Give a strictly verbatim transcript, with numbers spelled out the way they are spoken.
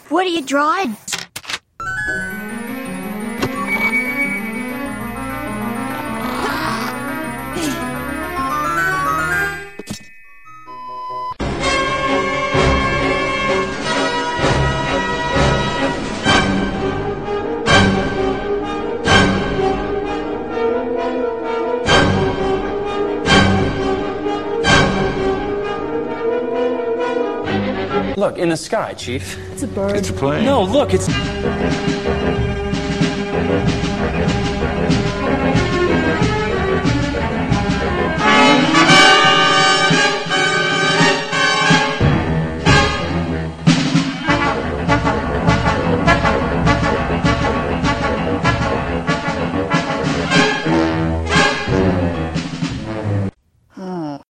What are you drawing? Look, in the sky, Chief. It's a bird. It's a plane. No, look, it's...